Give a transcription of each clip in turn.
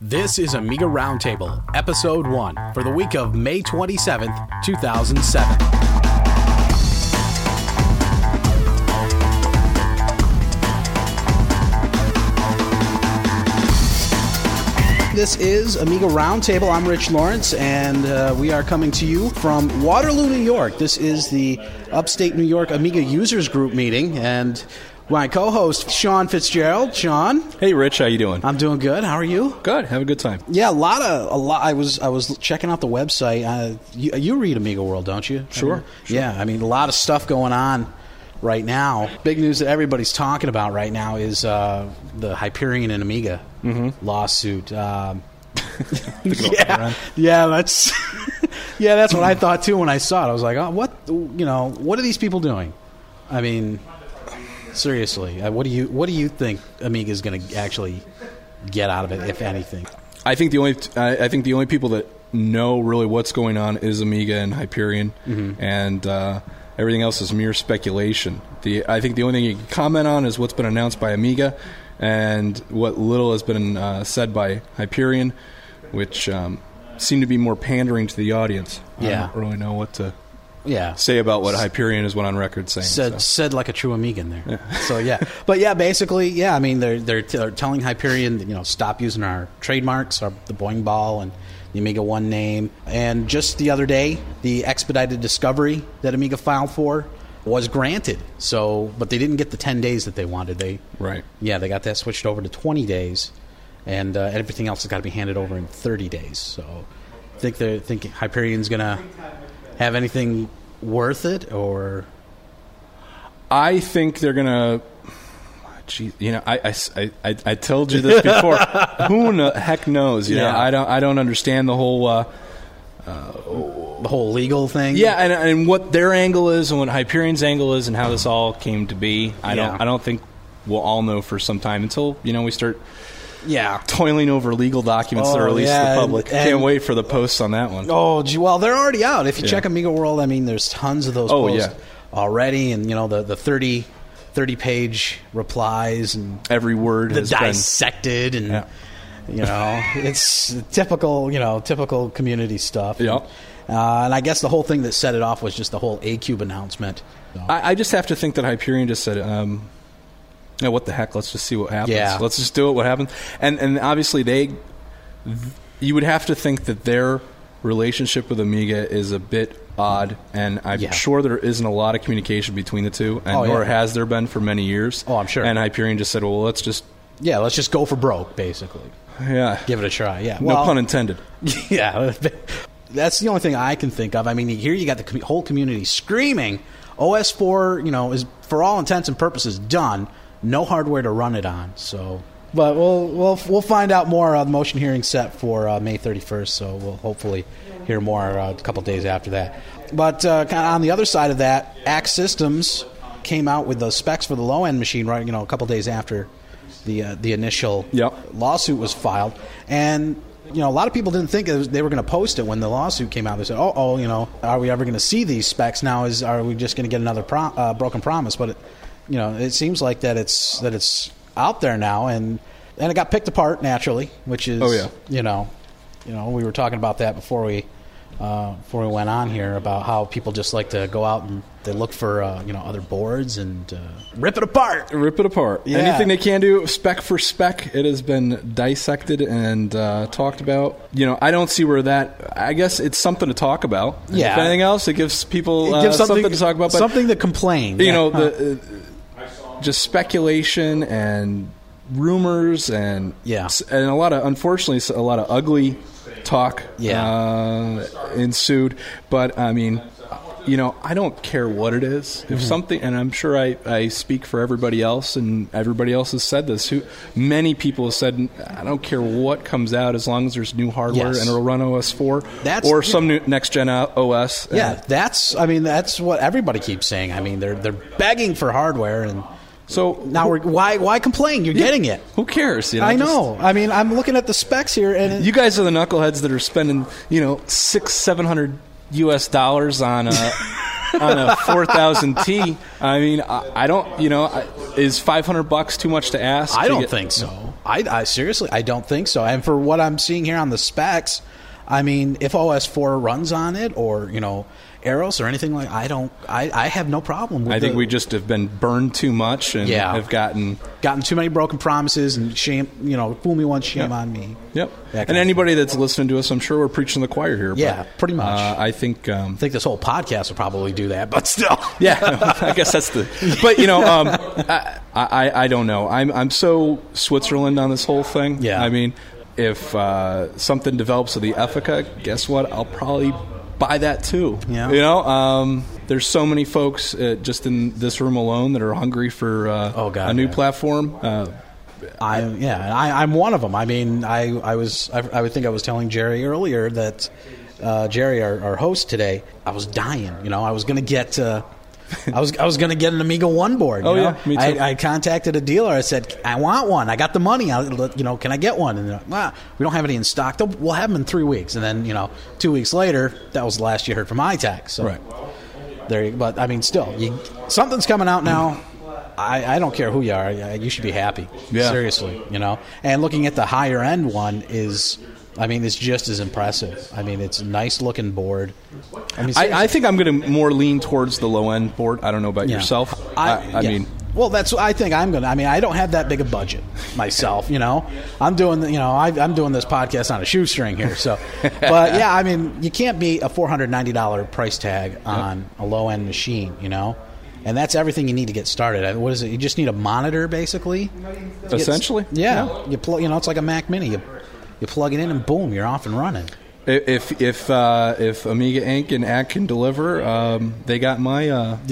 This is Amiga Roundtable, Episode 1, for the week of May 27th, 2007. This is Amiga Roundtable. I'm Rich Lawrence, and we are coming to you from Waterloo, New York. This is the Upstate New York Amiga Users Group meeting, and my co-host, Sean Fitzgerald. Sean? Hey, Rich. How you doing? I'm doing good. How are you? Good. Have a good time. Yeah, a lot. I was checking out the website. You read Amiga World, don't you? Sure. Yeah, I mean, a lot of stuff going on right now. Big news that everybody's talking about right now is the Hyperion and Amiga lawsuit. Yeah, that's that's what I thought too when I saw it. I was like, oh, what are these people doing? I mean, seriously, what do you think Amiga is going to actually get out of it, if anything? I think the only people that know really what's going on is Amiga and Hyperion, and everything else is mere speculation. I think the only thing you can comment on is what's been announced by Amiga and what little has been said by Hyperion, which seem to be more pandering to the audience. Yeah. I don't really know what to say about what Hyperion has went on record saying. Said like a true Amigan there. Yeah. So but basically, I mean, they're telling Hyperion, stop using our trademarks, the Boing Ball and the Amiga One name. And just the other day, the expedited discovery that Amiga filed for was granted. So, but they didn't get the 10 days that they wanted. They got that switched over to 20 days, and everything else has got to be handed over in 30 days. So, I think Hyperion's going to have anything worth it, or I think they're going to. I told you this before. Who in the heck knows? I don't understand the whole legal thing. Yeah, and what their angle is, and what Hyperion's angle is, and how this all came to be. I don't think we'll all know for some time until we start. Toiling over legal documents that are released to the public. Can't wait for the posts on that one. Oh, gee, well, they're already out. If you check Amiga World, I mean, there's tons of those posts already, and the 30-page replies and every word has dissected been, and it's typical community stuff. Yeah. And I guess the whole thing that set it off was just the whole A-Cube announcement. So. I just have to think that Hyperion just said, what the heck? Let's just see what happens. Yeah. Let's just do it. What happens? And obviously you would have to think that their relationship with Amiga is a bit odd, and I'm sure there isn't a lot of communication between the two, and nor has there been for many years. Oh, I'm sure. And Hyperion just said, well, let's just go for broke, basically. Yeah. Give it a try. Yeah. No pun intended. Yeah. That's the only thing I can think of. I mean, here you got the whole community screaming, OS4, is for all intents and purposes done. No hardware to run it on. So, but we'll find out more. The motion hearing set for May 31st. So we'll hopefully hear more a couple days after that. But kind of on the other side of that, Axe Systems came out with the specs for the low end machine, right? A couple days after the initial lawsuit was filed, and a lot of people didn't think they were going to post it when the lawsuit came out. They said, are we ever going to see these specs now? Are we just going to get another broken promise? But it seems like that it's out there now, and it got picked apart naturally, which is we were talking about that before we went on here about how people just like to go out and they look for other boards and rip it apart. Yeah. Anything they can do spec for spec, it has been dissected and talked about. I don't see where that. I guess it's something to talk about. Yeah. If anything else, it gives people something to talk about. But, something to complain. Just speculation and rumors and a lot of, unfortunately, a lot of ugly talk ensued. But I mean, I don't care what it is. If something, and I'm sure I speak for everybody else, and everybody else has said this. Many people have said, I don't care what comes out as long as there's new hardware and it'll run OS4 or some new next gen OS. Yeah, that's what everybody keeps saying. I mean, they're begging for hardware, and so now why complain? You're getting it. Who cares? I know. I mean, I'm looking at the specs here, and you guys are the knuckleheads that are spending $600-700 on a 4000 T. I mean, I don't. Is $500 too much to ask? I don't think so. I seriously, I don't think so. And for what I'm seeing here on the specs, I mean, if OS4 runs on it, or Aeros or anything like, I have no problem with I think we just have been burned too much and have gotten too many broken promises, and shame, fool me once, shame on me. Yep. And anybody that's listening to us, I'm sure we're preaching the choir here. Yeah, pretty much. I think this whole podcast will probably do that, but still. Yeah, I guess that's the. But I don't know. I'm so Switzerland on this whole thing. Yeah. I mean, if something develops with the Ethica, guess what? I'll probably buy that too. Yeah. There's so many folks just in this room alone that are hungry for a new platform. I'm one of them. I mean, I would think I was telling Jerry earlier that Jerry, our host today, I was dying. I was going to get. I was going to get an Amiga One board. Yeah, me too. I contacted a dealer. I said, I want one. I got the money. Can I get one? And they're like, we don't have any in stock. We'll have them in 3 weeks. And then 2 weeks later, that was the last you heard from iTech. So right there. But I mean, still, something's coming out now. I don't care who you are. You should be happy. Yeah. Seriously, And looking at the higher end one is. I mean, it's just as impressive. I mean, it's a nice looking board. I think I'm going to more lean towards the low end board. I don't know about yourself. I mean, well, I think I'm going to. I mean, I don't have that big a budget myself. I'm doing. I'm doing this podcast on a shoestring here. So, but yeah, I mean, you can't beat a $490 price tag on a low end machine. And that's everything you need to get started. What is it? You just need a monitor, basically. Essentially. Yeah. You plug. It's like a Mac Mini. You plug it in and boom, you're off and running. If Amiga Inc. and ACK can deliver, they got my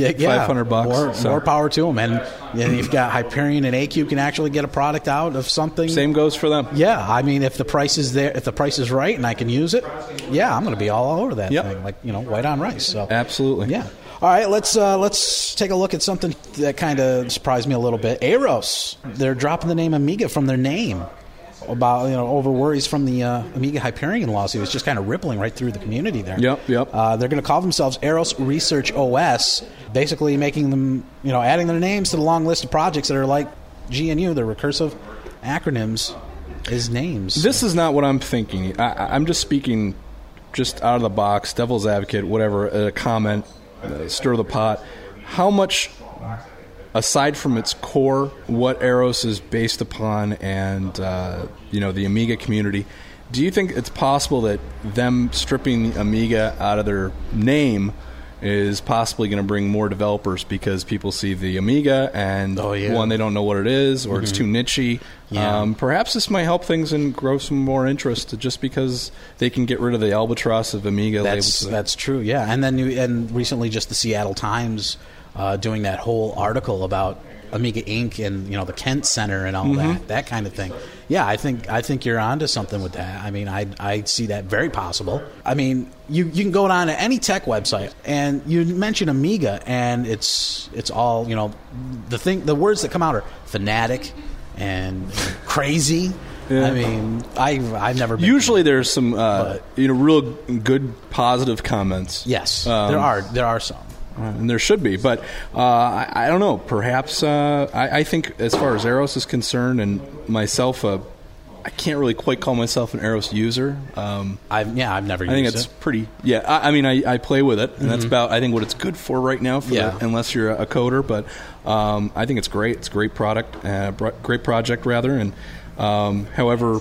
$500. More power to them. And you've got Hyperion and AQ can actually get a product out of something. Same goes for them. Yeah, I mean, if the price is there, if the price is right, and I can use it, I'm going to be all over that thing, like white on rice. So absolutely, yeah. All right, let's take a look at something that kind of surprised me a little bit. Aeros, they're dropping the name Amiga from their name. About over worries from the Amiga Hyperion lawsuit. It's just kind of rippling right through the community there. Yep. They're going to call themselves Aeros Research OS, basically making them, adding their names to the long list of projects that are like GNU, the recursive acronyms as names. This is not what I'm thinking. I'm just speaking just out of the box, devil's advocate, whatever, a comment, stir the pot. How much... aside from its core, what Aeros is based upon, and the Amiga community, do you think it's possible that them stripping Amiga out of their name is possibly going to bring more developers because people see the Amiga and one, they don't know what it is, or it's too niche-y. Yeah. Perhaps this might help things and grow some more interest just because they can get rid of the albatross of Amiga labels. That's true, yeah. And then recently just the Seattle Times doing that whole article about Amiga Inc. and the Kent Center and all that kind of thing. Yeah, I think you're onto something with that. I mean, I see that very possible. I mean, you can go on to any tech website and you mention Amiga and it's all the words that come out are fanatic and crazy. Yeah. I mean, I've never been. Usually there's some real good positive comments. Yes, there are some. And there should be, but I don't know. Perhaps I think as far as Aeros is concerned, and myself, I can't really quite call myself an Aeros user. I've never used it. I think it's pretty. Yeah, I mean, I play with it, and that's about I think what it's good for right now. Unless you're a coder, but I think it's great. It's a great product, great project rather, and however.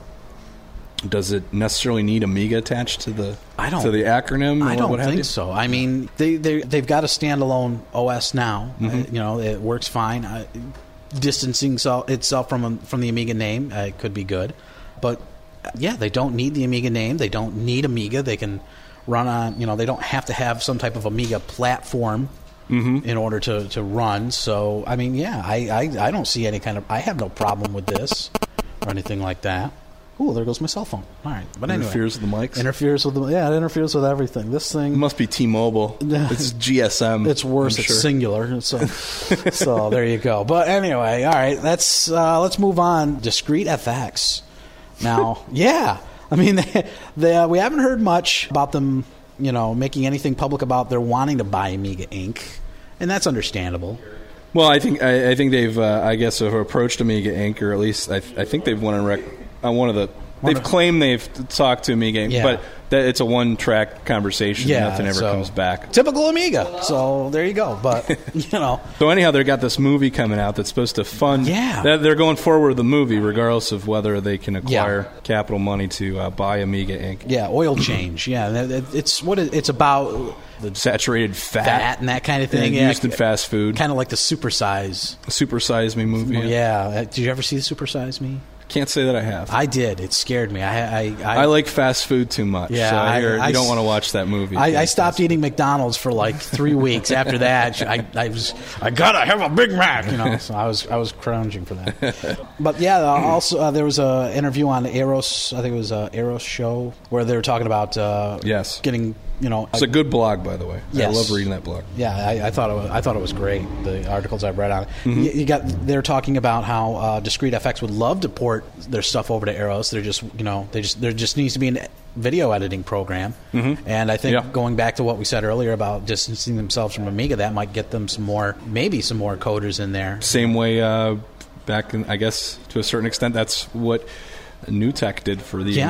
Does it necessarily need Amiga attached to the acronym? I don't think so. I mean, they've got a standalone OS now. It works fine. Distancing itself from the Amiga name could be good, but they don't need the Amiga name. They don't need Amiga. They can run on. They don't have to have some type of Amiga platform in order to run. So I mean, I don't see any kind of. I have no problem with this or anything like that. Ooh, there goes my cell phone. All right, but anyway, interferes with the mics. It interferes with everything. This thing it must be T-Mobile. It's GSM. It's worse. It's singular. So there you go. But anyway, all right. Let's move on. Discrete FX. Now, I mean, we haven't heard much about them. Making anything public about their wanting to buy Amiga Inc., and that's understandable. Well, I think they've I guess have approached Amiga Inc. or at least I think they've won one of the. They've claimed they've talked to Amiga Inc. Yeah. But it's a one-track conversation. Yeah, Nothing ever comes back. Typical Amiga. So there you go. But So anyhow, they got this movie coming out that's supposed to fund. Yeah. They're going forward with the movie, regardless of whether they can acquire capital money to buy Amiga Inc. Yeah, oil change. Yeah, it's about the saturated fat and that kind of thing. Yeah, used in fast food. Kind of like the Super Size Me movie. Yeah. Did you ever see the Super Size Me? Can't say that I have. I did. It scared me. I like fast food too much. Yeah, so you don't want to watch that movie. I stopped eating McDonald's for like 3 weeks. After that, I gotta have a Big Mac. So I was cringing for that. But yeah, also there was an interview on Eros. I think it was Eros show where they were talking about getting. It's a good blog, by the way. Yes. I love reading that blog. Yeah, I thought it was great. The articles I've read on it. They're talking about how Discrete FX would love to port their stuff over to Eros. There just needs to be a video editing program. And I think going back to what we said earlier about distancing themselves from Amiga, that might get them some more coders in there. Same way back in, I guess to a certain extent, that's what NewTek did for the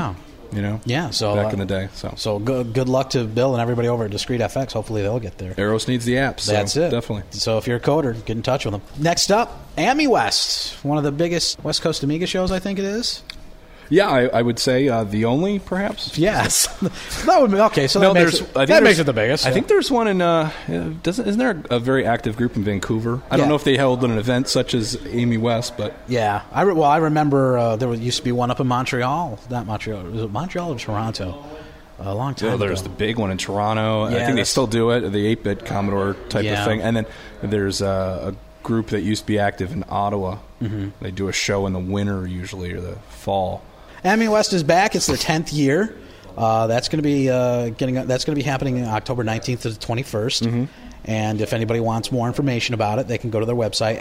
So back in the day. So good luck to Bill and everybody over at Discrete FX. Hopefully they'll get there. Eros needs the apps. That's it. Definitely. So if you're a coder, get in touch with them. Next up, AmiWest, one of the biggest West Coast Amiga shows, I think it is. Yeah, I would say the only, perhaps. Yes, that would be okay. So that makes it the biggest. I think there's one in. Isn't there a very active group in Vancouver? I don't know if they held an event such as AmiWest, but yeah, I remember there used to be one up in Montreal. Not Montreal. Was it Montreal or Toronto? A long time ago. There's the big one in Toronto. I think they still do it. The 8-bit Commodore type of thing. And then there's a group that used to be active in Ottawa. They do a show in the winter usually or the fall. AmiWest is back. It's their 10th year. That's going to be happening October 19th to the 21st. And if anybody wants more information about it, they can go to their website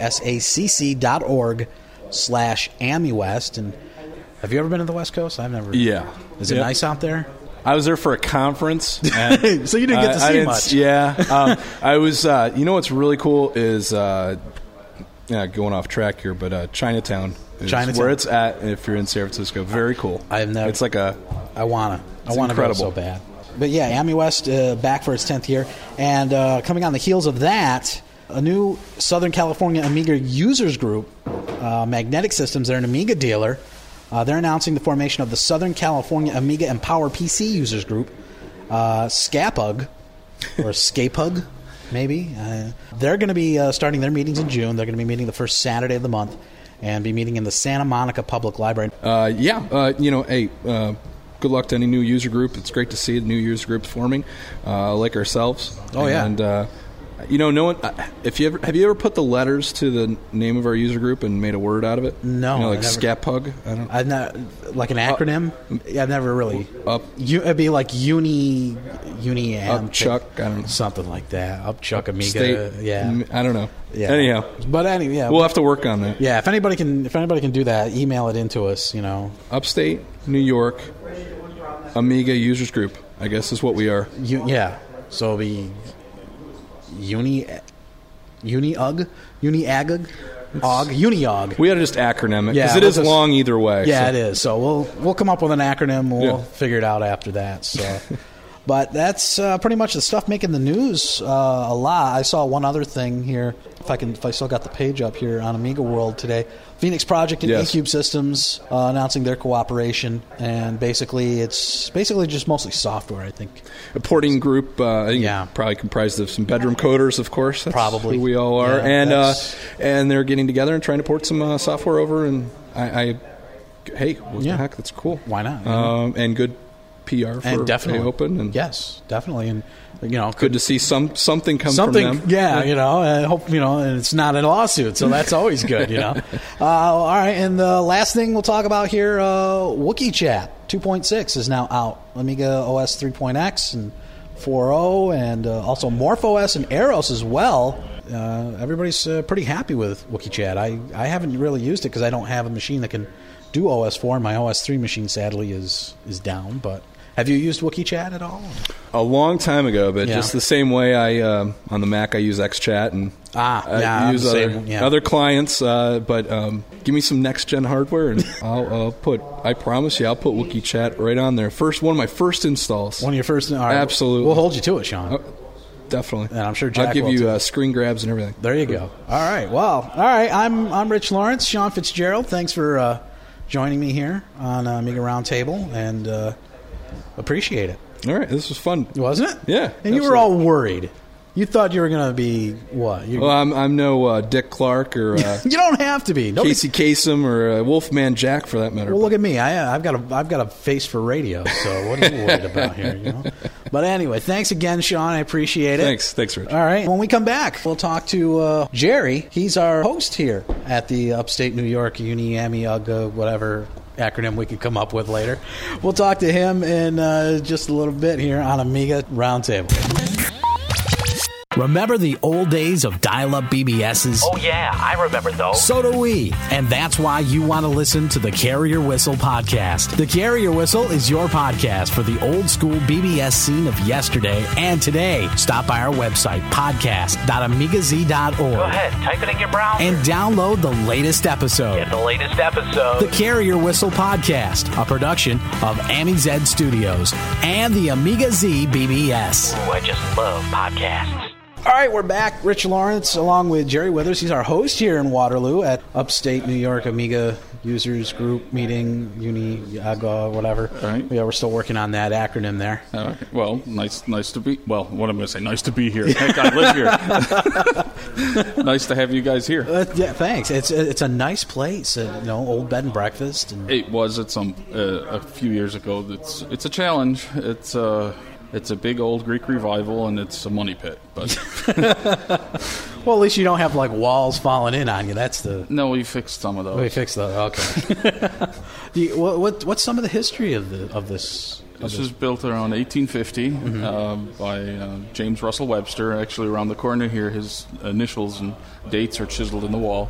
sacc.org/AmiWest. And have you ever been to the West Coast? I've never. Yeah. Is it nice out there? I was there for a conference. And so you didn't get to see much. Yeah. I was. What's really cool is going off track here, but Chinatown. Where it's at if you're in San Francisco. Very cool. I've never. It's like I want to go so bad. But yeah, AmiWest back for its 10th year, and coming on the heels of that, a new Southern California Amiga users group, Magnetic Systems. They're an Amiga dealer. They're announcing the formation of the Southern California Amiga and Power PC users group, SCAPUG or SCAPUG, maybe. They're going to be starting their meetings in June. They're going to be meeting the first Saturday of the month. And be meeting in the Santa Monica Public Library. Good luck to any new user group. It's great to see the new user groups forming, like ourselves. Oh, yeah. And, no one. Have you ever put the letters to the name of our user group and made a word out of it? No. Like SCAPUG? I've not, like an acronym? I've never really. It'd be like Uni Upchuck, I don't know. Something like that. Upchuck Amiga. State, I don't know. Yeah. Anyhow. But anyway, yeah. We'll have to work on that. Yeah, if anybody can do that, email it into us, Upstate New York Amiga Users Group, I guess is what we are. So it'll be Uni-UG? Uni-OG. We ought to just acronym it, because it is long either way. Yeah, it is. So we'll come up with an acronym. We'll figure it out after that. So, but that's pretty much the stuff making the news a lot. I saw one other thing here. If I still got the page up here on Amiga World today. Phoenix Project and eCube Systems announcing their cooperation, and it's just mostly software, I think. A porting group, I think probably comprised of some bedroom coders, of course. That's probably who we all are, and they're getting together and trying to port some software over. And hey, what the heck? That's cool. Why not? And good PR for Open. And yes, definitely, and good to see something come from them. Yeah, I hope and it's not a lawsuit, so that's always good. All right, and the last thing we'll talk about here, Wookiee Chat 2.6 is now out. Amiga OS 3.x and 4.0, and also MorphOS and Eros as well. Everybody's pretty happy with Wookiee Chat. I haven't really used it because I don't have a machine that can do OS 4. My OS 3 machine, sadly, is down, but Have you used Wookiee Chat at all? A long time ago, but Yeah. just the same way I on the Mac I use XChat and I use other clients. But give me some next gen hardware and I promise you I'll put Wookiee Chat right on there. One of my first installs. One of your first? All right. Absolutely. We'll hold you to it, Sean. Definitely. And I'm sure Jack I'll give will you too. screen grabs and everything. There you go. All right. Well, all right. I'm Rich Lawrence. Sean Fitzgerald, thanks for joining me here on Amiga Roundtable, and appreciate it. All right. This was fun. Wasn't it? Yeah. And you were all worried. You thought you were going to be what? Well, I'm no Dick Clark or you don't have to be. Casey Kasem or Wolfman Jack for that matter. Well, look at me. I've got a face for radio. So what are you worried about here? You know. But anyway, thanks again, Sean. I appreciate it. Thanks, Rich. All right. When we come back, we'll talk to Jerry. He's our host here at the Upstate New York UniAmi whatever acronym we could come up with later. We'll talk to him in just a little bit here on Amiga Roundtable. Remember the old days of dial-up BBSs? Oh, yeah, I remember those. So do we. And that's why you want to listen to the Carrier Whistle podcast. The Carrier Whistle is your podcast for the old school BBS scene of yesterday and today. Stop by our website, podcast.amigaz.org. Go ahead, type it in your browser. And download the latest episode. Get the latest episode. The Carrier Whistle podcast, a production of AmiZ Studios and the Amiga Z BBS. Ooh, I just love podcasts. All right, we're back. Rich Lawrence along with Jerry Withers. He's our host here in Waterloo at Upstate New York Amiga Users Group Meeting, UniAGA, whatever. Right. Yeah, we're still working on that acronym there. Okay. Well, nice to be. Well, what am I going to say? Nice to be here. Heck, I live here. Nice to have you guys here. Yeah, thanks. It's a nice place. Old bed and breakfast. And It was at a few years ago. It's a challenge. It's a big old Greek revival, and it's a money pit. But well, at least you don't have like walls falling in on you. That's the. no, we fixed some of those. We fixed those. Okay. What's some of the history of this? This was built around 1850 by James Russell Webster. Actually, around the corner here, his initials and dates are chiseled in the wall.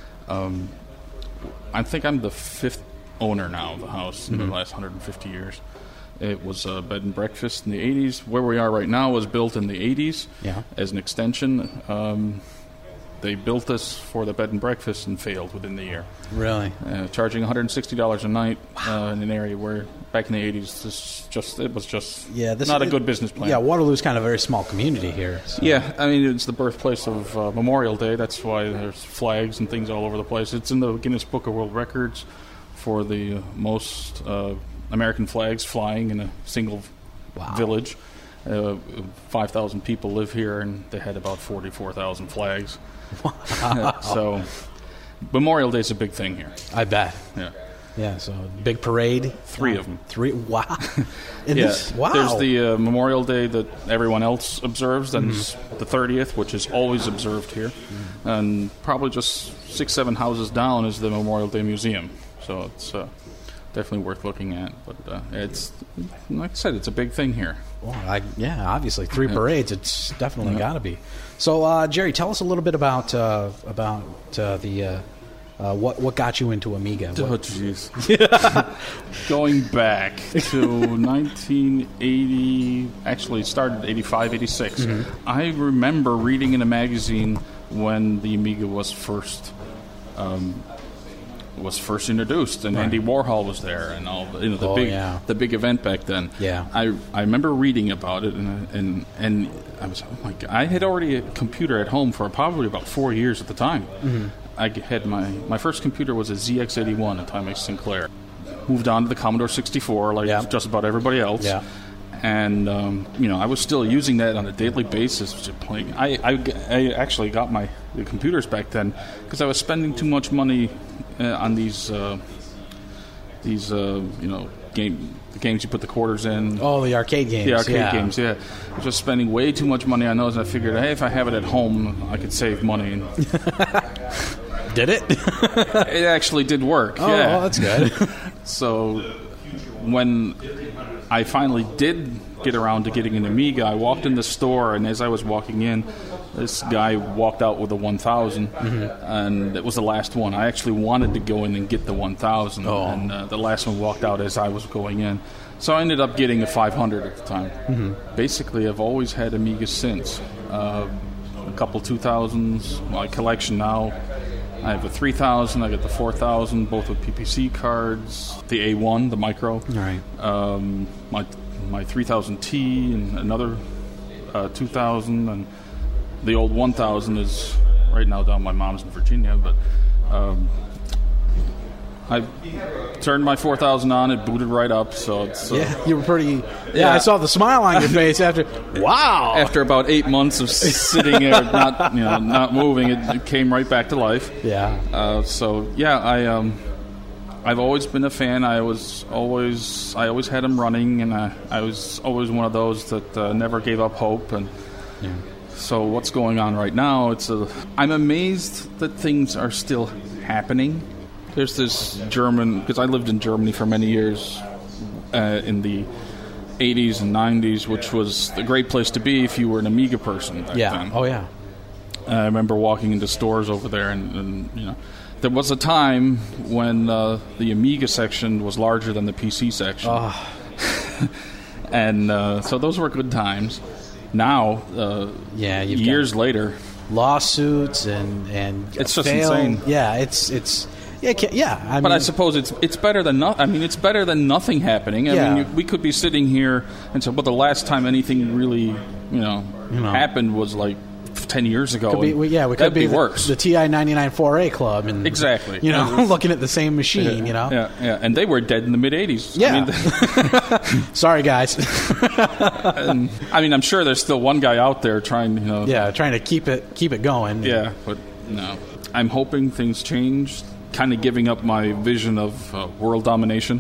I think I'm the fifth owner now of the house in the last 150 years. It was a bed and breakfast in the 80s. Where we are right now was built in the 80s as an extension. They built this for the bed and breakfast and failed within the year. Really? Charging $160 a night in an area where back in the 80s it was just not a good business plan. Yeah, Waterloo's kind of a very small community here. So. Yeah, I mean, it's the birthplace of Memorial Day. That's why there's flags and things all over the place. It's in the Guinness Book of World Records for the most American flags flying in a single village. 5,000 people live here, and they had about 44,000 flags. Wow. So Memorial Day is a big thing here. I bet. Yeah, so big parade. 3 of them. 3? Wow. Wow. There's the Memorial Day that everyone else observes, then the 30th, which is always observed here. And probably just 6-7 houses down is the Memorial Day Museum. So it's definitely worth looking at. But it's, like I said, it's a big thing here. Well, obviously 3 parades. It's definitely got to be. So, Jerry, tell us a little bit about the what got you into Amiga. Oh, jeez. Going back to 1980, actually it started 85, 86. I remember reading in a magazine when the Amiga was first introduced, and Andy Warhol was there, and all the big event back then. Yeah, I remember reading about it, and I was, oh my God, I had already a computer at home for probably about 4 years at the time. I had my first computer was a ZX81 at Timex Sinclair. Moved on to the Commodore 64, like just about everybody else. Yeah. And I was still using that on a daily basis, just playing. I actually got the computers back then because I was spending too much money on these the games you put the quarters in. Oh, the arcade games. The arcade games, yeah. I was just spending way too much money on those, and I figured, hey, if I have it at home, I could save money. Did it? It actually did work. Oh, yeah. Well, that's good. So when I finally did get around to getting an Amiga, I walked in the store, and as I was walking in, This guy walked out with a 1000, and it was the last one. I actually wanted to go in and get the 1000, and the last one walked out as I was going in. So I ended up getting a 500 at the time. Basically, I've always had Amigas since. A couple 2000s. My collection now, I have a 3000, I got the 4000, both with PPC cards, the A1, the micro. Right. My 3000T and another 2000, and the old 1000 is right now down at my mom's in Virginia, but I turned my 4000 on, it booted right up, so it's... Yeah, you were pretty... Yeah. I saw the smile on your face after... Wow! After about 8 months of sitting there, not moving, it came right back to life. Yeah. I've always been a fan. I always had them running, and I was always one of those that never gave up hope. And so, what's going on right now? I'm amazed that things are still happening. There's this German, because I lived in Germany for many years in the 80s and 90s, which was a great place to be if you were an Amiga person back then. Oh yeah. I remember walking into stores over there, and there was a time when the Amiga section was larger than the PC section. And so those were good times. Now, years later, lawsuits and it's just insane. Yeah, it's I mean, but I suppose it's better than nothing. I mean, it's better than nothing happening. I mean, we could be sitting here and say, "But the last time anything really, happened was like 10 years ago." We could be worse. The TI 99-4A club, and exactly. Looking at the same machine. Yeah, and they were dead in the mid 80s. Yeah. Sorry, guys. I mean, I'm sure there's still one guy out there trying to keep it going. Yeah, but no, I'm hoping things change. Kind of giving up my vision of world domination.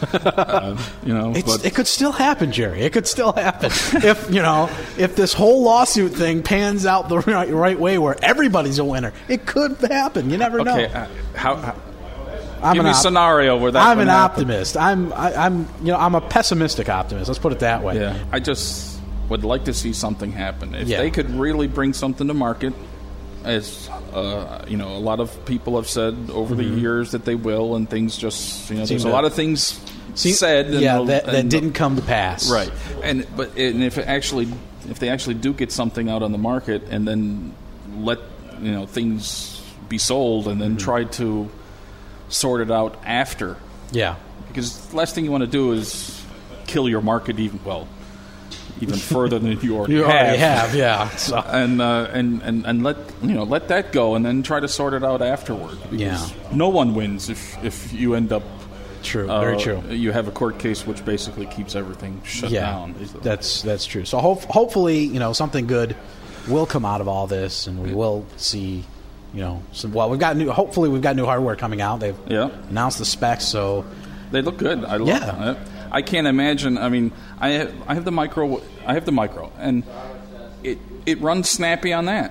It could still happen, Jerry. It could still happen if this whole lawsuit thing pans out the right way, where everybody's a winner. It could happen. You never know. Okay, give me a scenario where that. I'm an optimist. I'm a pessimistic optimist. Let's put it that way. Yeah, I just would like to see something happen. If they could really bring something to market. As a lot of people have said over the years that they will, and things just there's a lot of things said that didn't come to pass, right? And if they actually do get something out on the market, and then let things be sold, and then try to sort it out after, because the last thing you want to do is kill your market even further than you already have. Yeah. So. And let that go, and then try to sort it out afterward. Yeah. No one wins if you end up. True. Very true. You have a court case which basically keeps everything shut down. That's true. So hopefully something good will come out of all this, and we will see. Hopefully we've got new hardware coming out. They've announced the specs, so they look good. I love it. I can't imagine. I mean, I have the micro. And it runs snappy on that.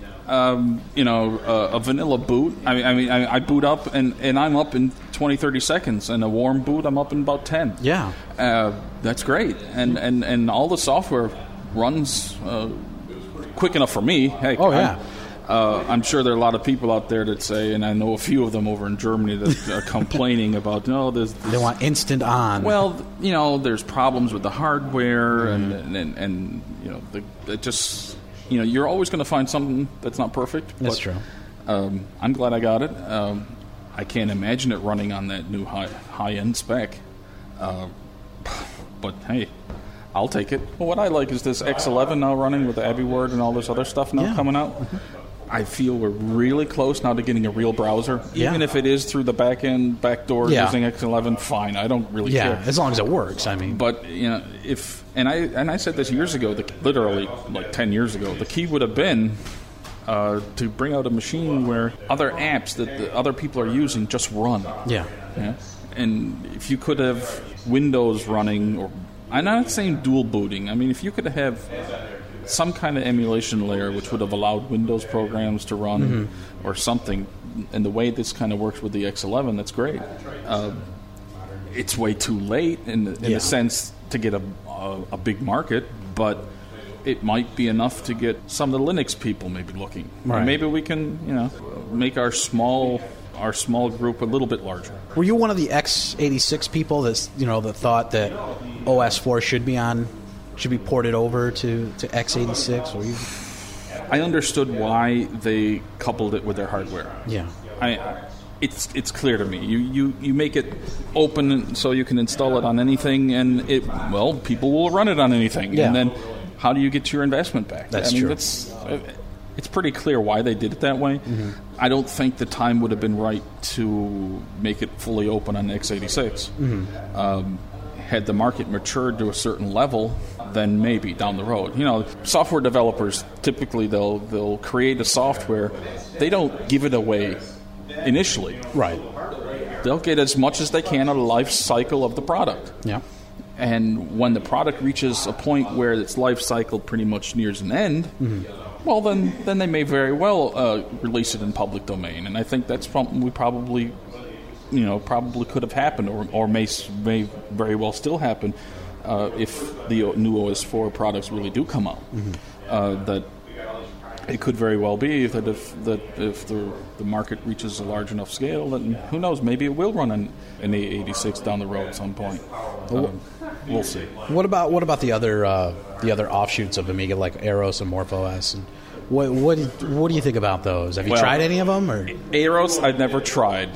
A vanilla boot. I boot up and I'm up in 20, 30 seconds. And a warm boot, I'm up in about 10. Yeah, that's great. And all the software runs quick enough for me. Hey, I'm sure there are a lot of people out there that say, and I know a few of them over in Germany that are complaining about, they want instant on. Well, there's problems with the hardware, and you're always going to find something that's not perfect. That's true. I'm glad I got it. I can't imagine it running on that new high-end spec. But hey, I'll take it. Well, what I like is this X11 now running with the AbiWord and all this other stuff now coming out. I feel we're really close now to getting a real browser. Even if it is through the back door using X11, fine. I don't really care. As long as it works, I mean. But, I said this years ago, literally like 10 years ago, the key would have been to bring out a machine where other apps that the other people are using just run. Yeah. And if you could have Windows running, or I'm not saying dual booting. I mean, if you could have some kind of emulation layer which would have allowed Windows programs to run or something, and the way this kind of works with the X11, that's great. It's way too late in the sense to get a big market, but it might be enough to get some of the Linux people maybe looking. Right. Maybe we can, make our small group a little bit larger. Were you one of the x86 people that thought that OS4 should be ported over to x86? Or you? I understood why they coupled it with their hardware. Yeah. It's clear to me. You make it open so you can install it on anything, and people will run it on anything. Yeah. And then how do you get your investment back? That's true. It's pretty clear why they did it that way. Mm-hmm. I don't think the time would have been right to make it fully open on x86. Mm-hmm. Had the market matured to a certain level, then maybe down the road. Software developers, typically they'll create a software. They don't give it away initially. Right. They'll get as much as they can out of the life cycle of the product. Yeah. And when the product reaches a point where its life cycle pretty much nears an end, well, then they may very well release it in public domain. And I think that's something we probably could have happened, or may very well still happen if the new OS4 products really do come out. That it could very well be that if the market reaches a large enough scale, then who knows? Maybe it will run an A86 down the road at some point. We'll see. What about the other offshoots of Amiga like Aeros and MorphOS? And what do you think about those? Have you tried any of them? Or Aeros, I've never tried.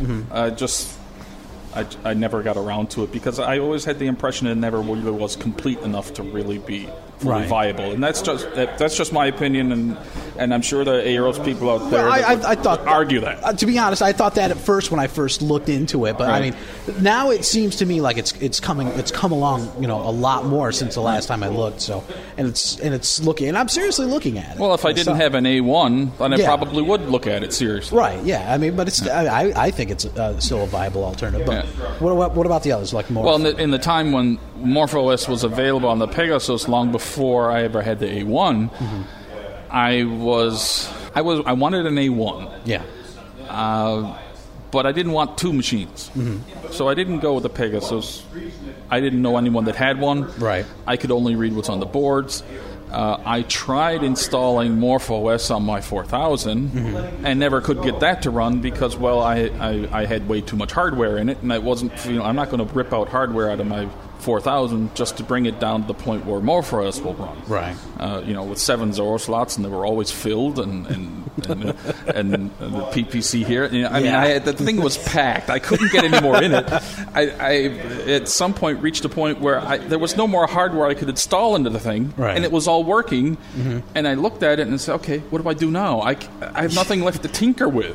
I never got around to it because I always had the impression it never really was complete enough to really be fully viable, and that's just my opinion, and I'm sure the Aeros people out there I thought argue that. To be honest, I thought that at first when I first looked into it, but Right. I mean, now it seems to me like it's come along, a lot more since the last time I looked. So, and it's looking, and I'm seriously looking at it. Well, if I didn't have an A1, then I Yeah. probably would look at it seriously. Right, yeah. I mean, but it's I think it's still a viable alternative. But what about the others, like more? Well, in the time when MorphOS was available on the Pegasus, long before I ever had the A1, I wanted an A1. Yeah. But I didn't want two machines. So I didn't go with the Pegasus. I didn't know anyone that had one. Right. I could only read what's on the boards. I tried installing MorphOS on my 4000 and never could get that to run because, I had way too much hardware in it, and I wasn't. I'm not going to rip out hardware out of my 4000 just to bring it down to the point where MorphOS will run. Right. With 7 Zoro slots, and they were always filled, and the PPC here. The thing was packed. I couldn't get any more in it. I at some point reached a point where there was no more hardware I could install into the thing, right. and it was all working. And I looked at it and said, "Okay, what do I do now? I have nothing left to tinker with."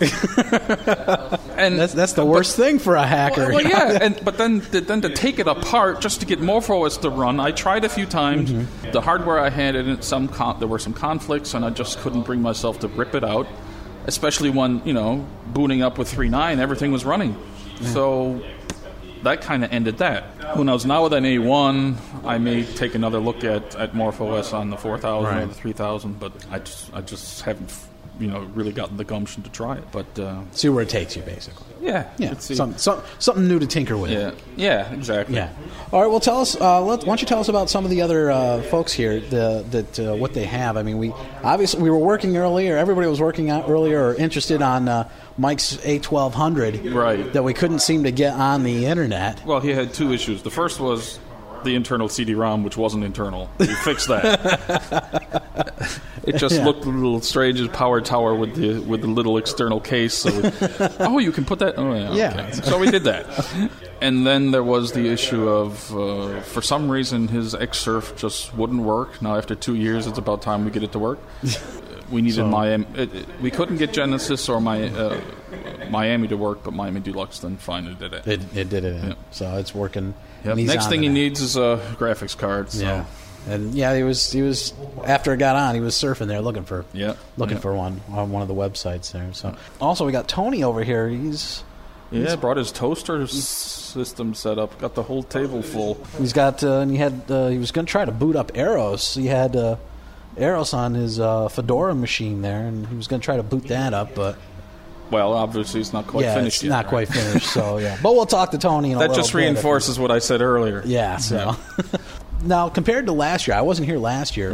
And that's the worst thing for a hacker. Well, yeah, but then to take it apart just to get MorphOS to run, I tried a few times. The hardware I had in it, there were some conflicts, and I just couldn't bring myself to rip it out. Especially when booting up with 3.9, everything was running. So that kind of ended that. Who knows? Now with an A1, I may take another look at MorphOS on the 4000 or the 3000, but I just haven't really gotten the gumption to try it. But see where it takes you, basically. Yeah. Something new to tinker with. Yeah, exactly. Yeah. All right. Well, tell us. Why don't you tell us about some of the other folks here that what they have? I mean, we were working earlier. Everybody was working out earlier or interested on Mike's A1200, right? That we couldn't seem to get on the internet. Well, he had two issues. The first was the internal CD-ROM, which wasn't internal. We fixed that. It just looked a little strange as Power Tower with the little external case. So you can put that. Oh, yeah. Okay. So we did that. And then there was the issue of, for some reason, his Xsurf just wouldn't work. Now, after 2 years, it's about time we get it to work. We needed Miami. We couldn't get Genesis or Miami to work, but Miami Deluxe then finally did it. It did it. Yeah. So it's working. Yep. Next thing he needs is a graphics card. So. Yeah. And he was after it got on, he was surfing there looking for one on one of the websites there. So also we got Tony over here. He's brought his toaster system set up. Got the whole table full. He's got and he was going to try to boot up Aeros. He had Aeros on his Fedora machine there, and he was going to try to boot that up, but. Well, obviously it's not quite finished yet. Yeah, it's not quite finished, so yeah. But we'll talk to Tony in a little bit. That just reinforces what I said earlier. Yeah, so. Now, compared to last year, I wasn't here last year. Right.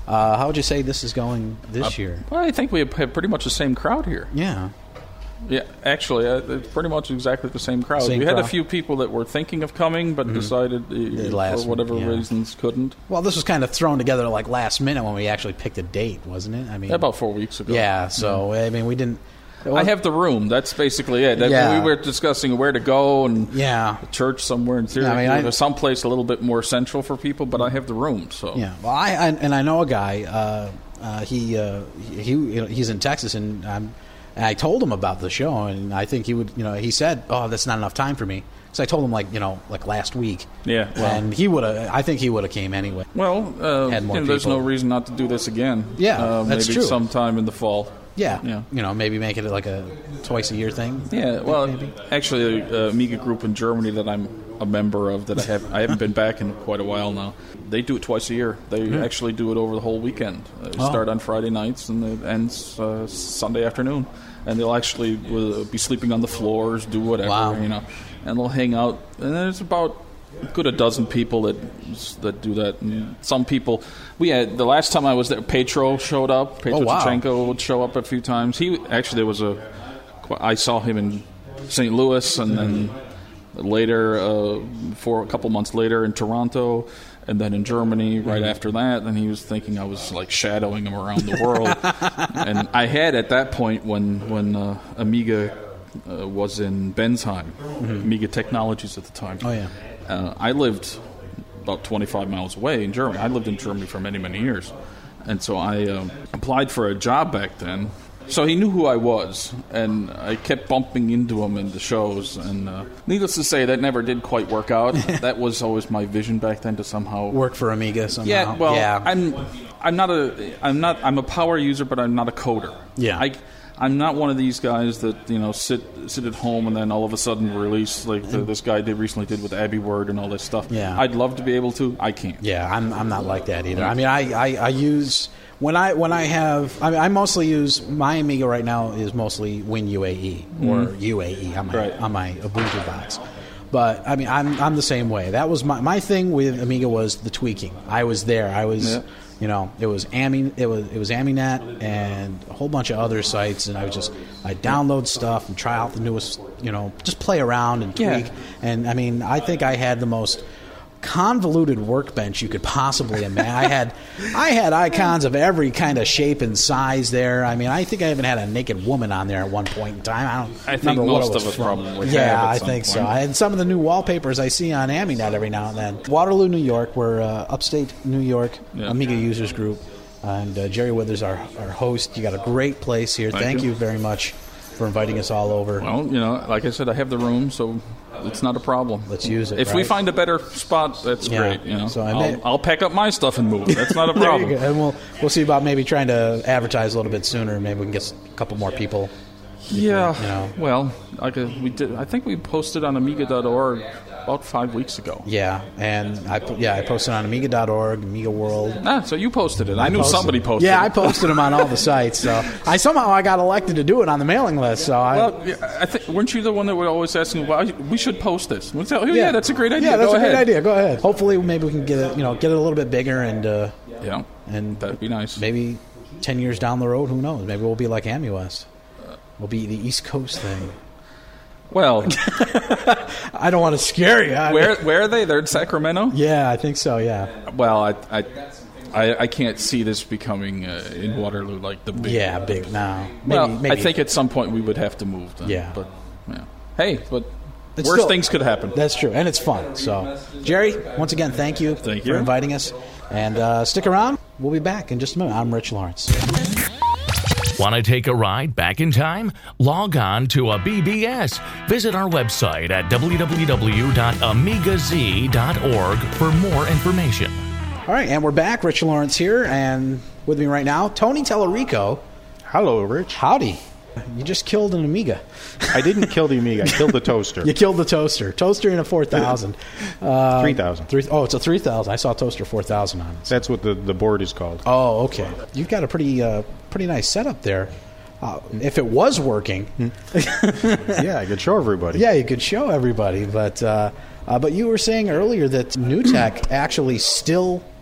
How would you say this is going this year? Well, I think we have pretty much the same crowd here. Yeah. Yeah, actually, it's pretty much exactly the same crowd. Same we had crowd. a few people that were thinking of coming, but decided last for whatever minute, yeah. reasons couldn't. Well, this was kind of thrown together like last minute when we actually picked a date, wasn't it? I mean, About 4 weeks ago. yeah. So I mean, we didn't. I have the room. That's basically it. Yeah. We were discussing where to go and Yeah. a church somewhere in Syracuse. Yeah, I mean, There's someplace a little bit more central for people, but I have the room. So Yeah. Well, I know a guy. He's in Texas, and I told him about the show, and I think he would. He said, "Oh, that's not enough time for me." So I told him like last week. Yeah, well. And he would have. I think he would have came anyway. Well, Had more there's people. no reason not to do this again. Yeah, that's maybe true. sometime in the fall. Yeah. Yeah. Maybe make it like a twice a year thing. Yeah, well, Maybe. actually, Amiga group in Germany that I'm a member of that I haven't been back in quite a while now. They do it twice a year. They actually do it over the whole weekend. They start on Friday nights and it ends Sunday afternoon. And they'll actually be sleeping on the floors, do whatever, Wow. and they'll hang out. And there's about a good a dozen people that do that. And some people, we had the last time I was there, Petro showed up. Petro wow. Chichenko would show up a few times. He actually I saw him in St. Louis, and then later, for a couple months later, in Toronto, and then in Germany right after that. And he was thinking I was like shadowing him around the world. And I had at that point when Amiga was in Bensheim, Amiga Technologies at the time. Oh yeah. I lived about 25 miles away in Germany. I lived in Germany for many, many years. And so I applied for a job back then. So he knew who I was, and I kept bumping into him in the shows. And needless to say, that never did quite work out. That was always my vision back then, to somehow Work for Amiga somehow. Yeah, well, yeah. I'm a power user, but I'm not a coder. Yeah. I'm not one of these guys that sit at home and then all of a sudden release like this guy recently did with Abbey Word and all this stuff. Yeah. I'd love to be able to. I can't. Yeah, I'm not like that either. I mean, I use when I have. I mean, I mostly use my Amiga right now is mostly WinUAE or UAE on my Ubuntu box. But I mean, I'm the same way. That was my thing with Amiga was the tweaking. I was there. I was. Yeah. It was Aminet and a whole bunch of other sites, and I download stuff and try out the newest, just play around and tweak. Yeah. And I mean, I think I had the most convoluted workbench you could possibly imagine. I had icons of every kind of shape and size there. I mean, I think I even had a naked woman on there at one point in time. I think remember what most it was of us from. probably Yeah, have at I some think so. point. I had some of the new wallpapers I see on Aminet every now and then. Waterloo, New York. We're upstate New York Amiga users group, and Jerry Withers, our host. You got a great place here. Thank you very much for inviting us all over. Well, like I said, I have the room, so it's not a problem. Let's use it. If we right? find a better spot, that's Yeah. great. So I'll pack up my stuff and move. That's not a There you problem. go. And we'll see about maybe trying to advertise a little bit sooner. Maybe we can get a couple more people. Yeah. Well, we did. I think we posted on Amiga.org about 5 weeks ago. Yeah, and I posted on Amiga.org, Amiga World. So you posted it. I knew somebody posted Yeah, it. I posted them on all the sites. So I got elected to do it on the mailing list. So I think weren't you the one that were always asking? Well, we should post this. We said, yeah, that's a great idea. Yeah, that's Go a great ahead. idea. Go ahead. Hopefully, maybe we can get it a little bit bigger and That'd be nice. Maybe 10 years down the road, who knows? Maybe we'll be like AmiWest. We'll be the East Coast thing. Well, I don't want to scare you. where are they? They're in Sacramento. Yeah, I think so. Yeah. Well, I can't see this becoming in Waterloo like the big. Yeah, big now. Maybe. I think at some point we would have to move. Then. Yeah. But hey, but It's worse still- things could happen. That's true, and it's fun. So, Jerry, once again, thank you Thank for you. inviting us. And stick around. We'll be back in just a minute. I'm Rich Lawrence. Want to take a ride back in time? Log on to a BBS. Visit our website at www.amigaz.org for more information. All right, and we're back. Rich Lawrence here, and with me right now, Tony Tellerico. Hello, Rich. Howdy. You just killed an Amiga. I didn't kill the Amiga. I killed the toaster. You killed the toaster. Toaster in a 4000. 3000. It's a 3000. I saw Toaster 4000 on it. That's what the board is called. Oh, okay. You've got a pretty nice setup there. If it was working, Yeah, I could show everybody. yeah, you could show everybody. But you were saying earlier that NewTek actually still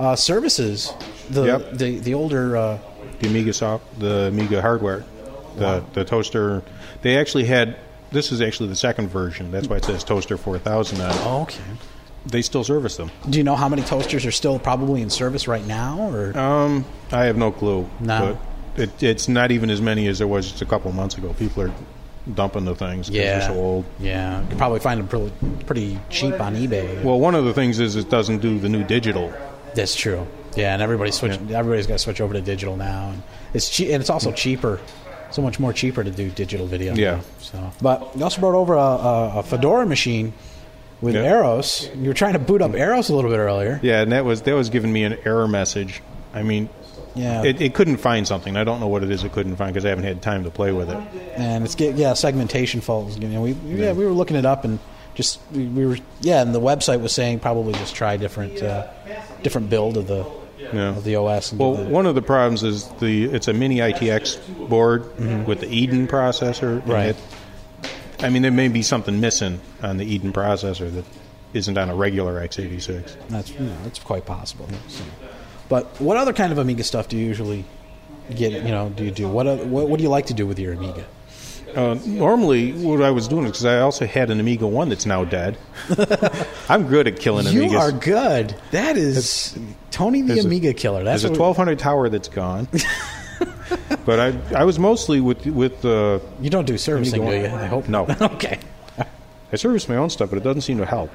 services the Yep. the older. The Amiga hardware, the toaster. They actually had. This is actually the second version. That's why it says Toaster 4000 on it. Oh, okay. They still service them. Do you know how many toasters are still probably in service right now? Or I have no clue. No. But it's not even as many as there was just a couple of months ago. People are dumping the things because they're so old. Yeah, you can probably find them pretty cheap on eBay. Well, one of the things is it doesn't do the new digital. That's true. Yeah, and everybody's got to switch over to digital now, and it's and it's also cheaper. So much more cheaper to do digital video. Yeah. So, but you also brought over a Fedora machine with Eros. You were trying to boot up Eros a little bit earlier. Yeah, and that was giving me an error message. I mean, yeah, it couldn't find something. I don't know what it is it couldn't find because I haven't had time to play with it. And it's segmentation faults. You know, we were looking it up and just we were and the website was saying probably just try different build of the OS. Well, one of the problems is it's a mini ITX board with the Eden processor. Right. I mean, there may be something missing on the Eden processor that isn't on a regular x86. That's quite possible. So. But what other kind of Amiga stuff do you usually get? Do you do? What do you like to do with your Amiga? Normally, what I was doing is because I also had an Amiga 1 that's now dead. I'm good at killing Amigas. You are good. That is Tony the Amiga killer. There's a 1200 tower that's gone. But I was mostly with you don't do servicing, do you? I hope no. Okay. I service my own stuff, but it doesn't seem to help.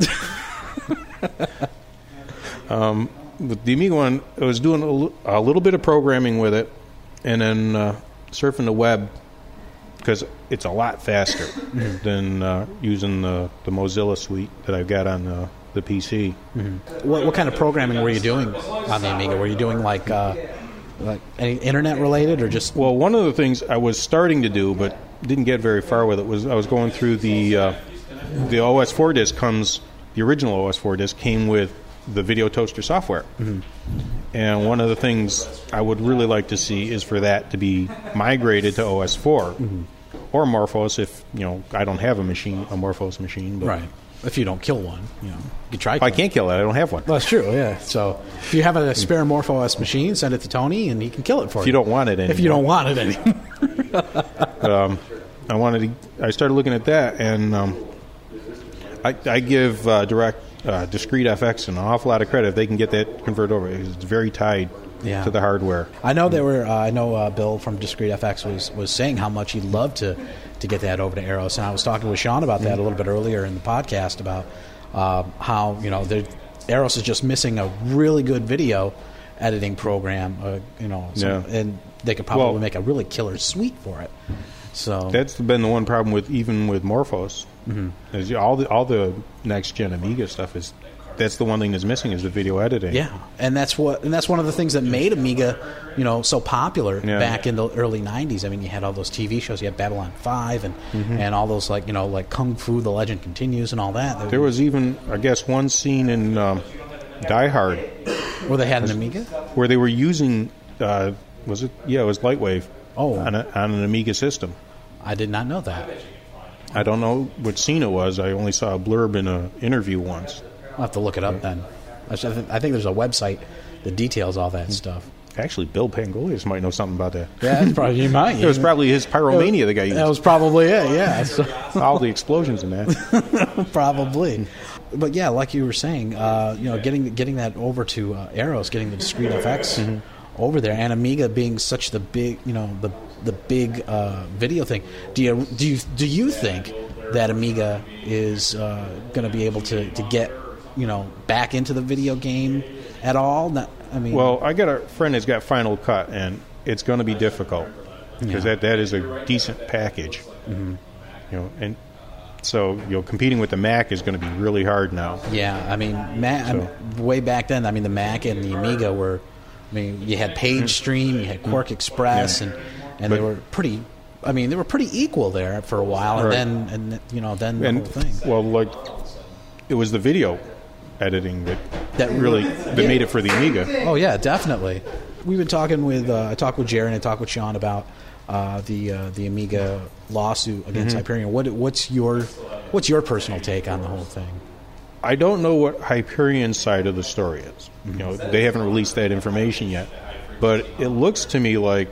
With the Amiga 1, I was doing a little bit of programming with it, and then surfing the web because it's a lot faster than using the Mozilla suite that I've got on the PC. Mm-hmm. What kind of programming were you doing on the Amiga? Were you doing like any internet related or just? Well, one of the things I was starting to do, but didn't get very far with it, was I was going through the OS4 disc. The original OS4 disc came with the Video Toaster software. Mm-hmm. And one of the things I would really like to see is for that to be migrated to OS4 or Morphos if, I don't have a Morphos machine. But right. If you don't kill one, you can try. I can't kill it. I don't have one. Well, that's true, yeah. So if you have a spare MorphOS machine, send it to Tony and he can kill it for you. If you don't want it anymore. If you don't want it anymore. I started looking at that, and I give Discrete FX an awful lot of credit if they can get that converted over. It's very tied to the hardware. I know Bill from Discrete FX was saying how much he'd love to get that over to Eros, and I was talking with Sean about that a little bit earlier in the podcast about how Eros is just missing a really good video editing program, and they could probably make a really killer suite for it. So that's been the one problem with Morphos. Is all the next gen Amiga stuff that's the one thing that's missing is the video editing. Yeah, and that's one of the things that made Amiga, so popular back in the early '90s. I mean, you had all those TV shows. You had Babylon 5 and all those like Kung Fu: The Legend Continues and all that. There was even, I guess, one scene in Die Hard where they had an Amiga, where they were using was it? Yeah, it was Lightwave. Oh, on an Amiga system. I did not know that. I don't know what scene it was. I only saw a blurb in an interview once. I'll have to look it up then. I think there's a website that details all that stuff. Actually, Bill Pangolius might know something about that. Yeah, that's probably you might. It was probably his Pyromania the guy used. That was probably it, yeah. All the explosions in that. Probably. But yeah, like you were saying, getting that over to Eros, getting the Discrete FX over there, and Amiga being such the big, the big video thing. Do you think that Amiga is going to be able to get back into the video game at all? Well, I got a friend that's got Final Cut, and it's going to be difficult because that is a decent package. And so competing with the Mac is going to be really hard now. Yeah, way back then, the Mac and the Amiga were. You had PageStream, you had Quark Express, and they were pretty. They were pretty equal there for a while, right. and then the whole thing. Well, it was the video editing that made it for the Amiga. Oh yeah, definitely. We've been talking with I talked with Jerry and I talked with Sean about the Amiga lawsuit against Hyperion. What's your personal take on the whole thing? I don't know what Hyperion's side of the story is. You know, they haven't released that information yet. But it looks to me like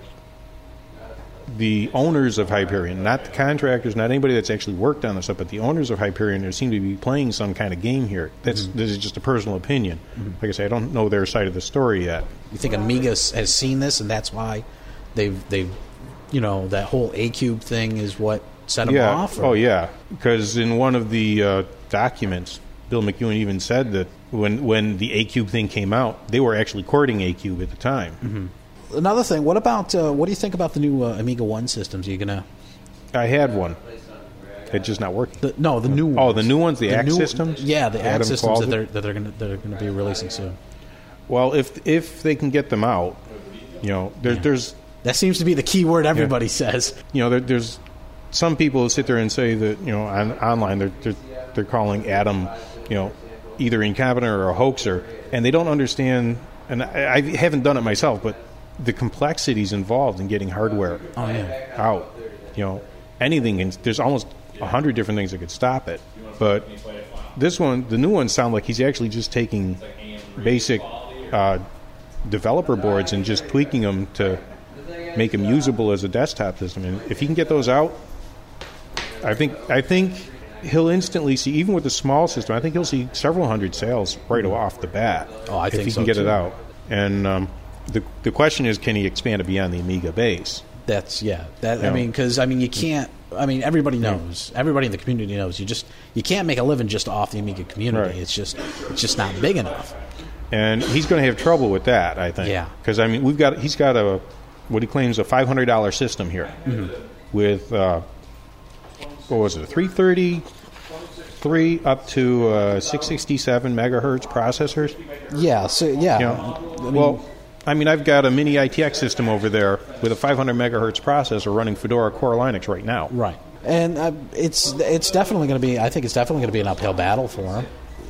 the owners of Hyperion, not the contractors, not anybody that's actually worked on this stuff, but the owners of Hyperion, there seem to be playing some kind of game here. This is just a personal opinion. Like I say, I don't know their side of the story yet. You think Amiga has seen this, and that's why they've that whole A-Cube thing is what set them off? Or? Oh, yeah. Because in one of the documents, Bill McEwen even said that when the A-Cube thing came out, they were actually courting A-Cube at the time. Another thing, what do you think about the new Amiga 1 systems? Are you gonna? I had one. It's just not working. The new ones. Oh, the new ones, the ACT systems. Yeah, the ACT systems that they're gonna be releasing soon. Well, if they can get them out, there's that seems to be the key word everybody says. There's some people who sit there and say that online they're calling Adam, either incompetent or a hoaxer, and they don't understand. And I haven't done it myself, but the complexities involved in getting hardware out. Anything. There's almost 100 different things that could stop it. But this one, the new ones, sound like he's actually just taking basic developer boards and just tweaking them to make them usable as a desktop system. And if he can get those out, I think he'll instantly see, even with the small system, I think he'll see several hundred sales right off the bat. Oh, I think so, if he can get it out. And the question is, can he expand it beyond the Amiga base? I mean, because you can't. I mean, everybody knows. Everybody in the community knows. You can't make a living just off the Amiga community. Right. It's just not big enough. And he's going to have trouble with that, I think. Yeah. Because he's got what he claims a $500 system here with what was it, a 333 up to 667 megahertz processors. Yeah. So yeah. I've got a mini ITX system over there with a 500 megahertz processor running Fedora Core Linux right now. Right, and it's definitely going to be. I think it's definitely going to be an uphill battle for him.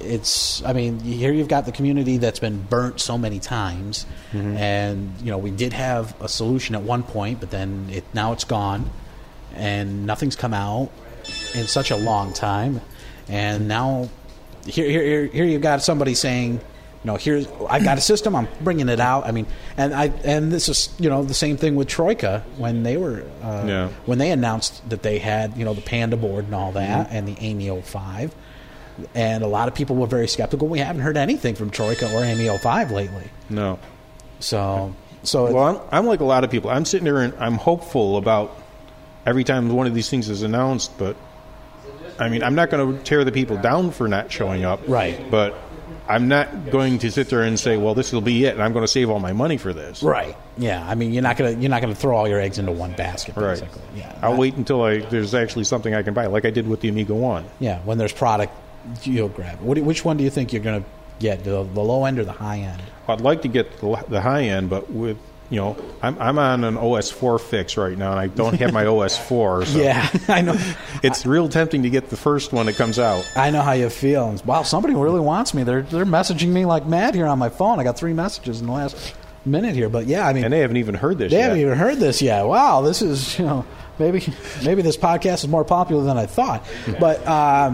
Here you've got the community that's been burnt so many times, and we did have a solution at one point, but then now it's gone, and nothing's come out in such a long time, and now here you've got somebody saying, I've got a system, I'm bringing it out. I mean, and this is the same thing with Troika when they were when they announced that they had the Panda board and all that and the AMI 05, and a lot of people were very skeptical. We haven't heard anything from Troika or AMI 05 lately. No. So I'm like a lot of people. I'm sitting there and I'm hopeful about every time one of these things is announced, but I'm not going to tear the people down for not showing up. Right. But I'm not going to sit there and say, well, this will be it, and I'm going to save all my money for this. Right. Yeah. You're not going to throw all your eggs into one basket, basically. Right. Yeah. I'll wait until there's actually something I can buy, like I did with the Amiga 1. Yeah. When there's product, you'll grab it. Which one do you think you're going to get, the low end or the high end? I'd like to get the high end, but with I'm on an OS4 fix right now, and I don't have my OS4. So yeah, I know. It's real tempting to get the first one that comes out. I know how you feel. Wow, somebody really wants me. They're messaging me like mad here on my phone. I got 3 messages in the last minute here. But yeah, and they haven't even heard this yet. They haven't even heard this yet. Wow, this is, maybe this podcast is more popular than I thought. But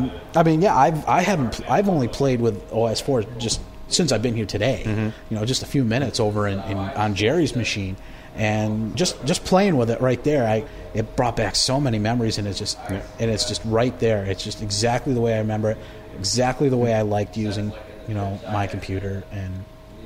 I've only played with OS4 just since I've been here today, just a few minutes over on Jerry's machine, and just playing with it right there, it brought back so many memories, and it's just right there. It's just exactly the way I remember it, exactly the way I liked using, my computer. And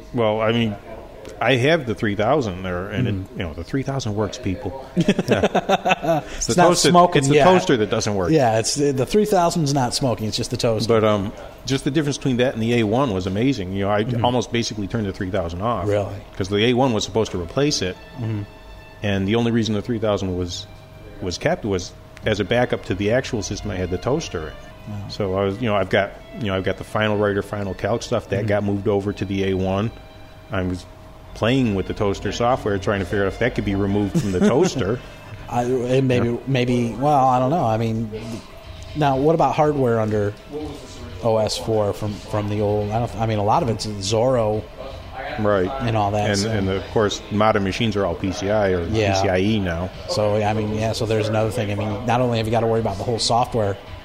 I have the 3000 there, and the 3000 works, people. Yeah. It's not smoking. It's the toaster that doesn't work. Yeah, it's the 3000 is not smoking. It's just the toaster. But just the difference between that and the A1 was amazing. I almost basically turned the 3000 off. Really? Because the A1 was supposed to replace it, and the only reason the 3000 was kept was as a backup to the actual system. I had the toaster in. Wow. So I was, I've got the Final Writer, Final Calc stuff that got moved over to the A1. I was playing with the toaster software, trying to figure out if that could be removed from the toster. Maybe. Well, I don't know. Now what about hardware under OS4 from the old? A lot of it's Zorro, right, and all that. And of course, modern machines are all PCI or PCIe now. So so there's another thing. Not only have you got to worry about the whole software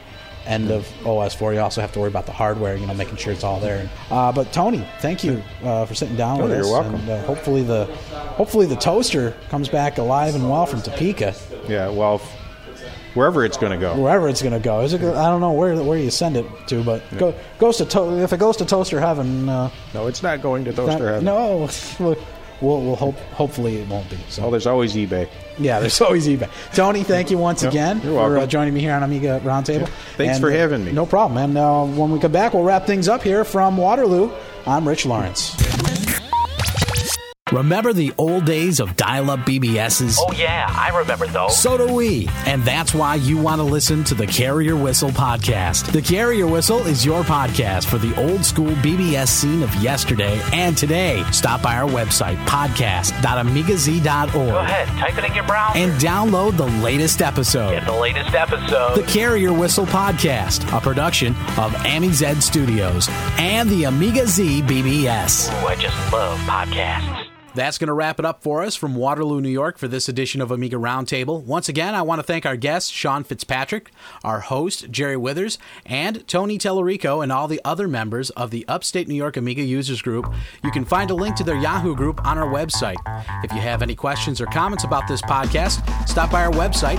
end of OS 4. You also have to worry about the hardware, making sure it's all there. But Tony, thank you for sitting down with us. You're welcome. And hopefully the toaster comes back alive and well from Topeka. Yeah, well, wherever it's going to go. Wherever it's going to go. I don't know where you send it to, but if it goes to toaster heaven. No, it's not going to toaster heaven. No, we'll hopefully it won't be. So. Well, there's always eBay. Yeah, there's always eBay. Tony, thank you once again for joining me here on Amiga Roundtable. Yeah. Thanks for having me. No problem. And when we come back, we'll wrap things up here from Waterloo. I'm Rich Lawrence. Remember the old days of dial-up BBSs? Oh, yeah, I remember those. So do we. And that's why you want to listen to the Carrier Whistle podcast. The Carrier Whistle is your podcast for the old-school BBS scene of yesterday and today. Stop by our website, podcast.amigaz.org. Go ahead, type it in your browser. And download the latest episode. Get the latest episode. The Carrier Whistle podcast, a production of AmiZ Studios and the Amiga Z BBS. Ooh, I just love podcasts. That's going to wrap it up for us from Waterloo, New York for this edition of Amiga Roundtable. Once again, I want to thank our guest, Sean Fitzpatrick, our host, Jerry Withers, and Tony Tellerico, and all the other members of the Upstate New York Amiga Users Group. You can find a link to their Yahoo group on our website. If you have any questions or comments about this podcast, stop by our website,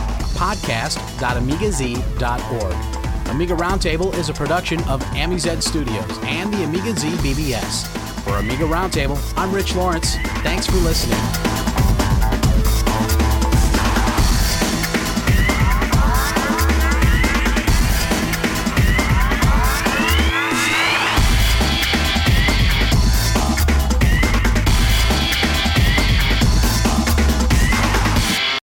podcast.amigaz.org. Amiga Roundtable is a production of AmiZ Studios and the Amiga Z BBS. For Amiga Roundtable, I'm Rich Lawrence. Thanks for listening.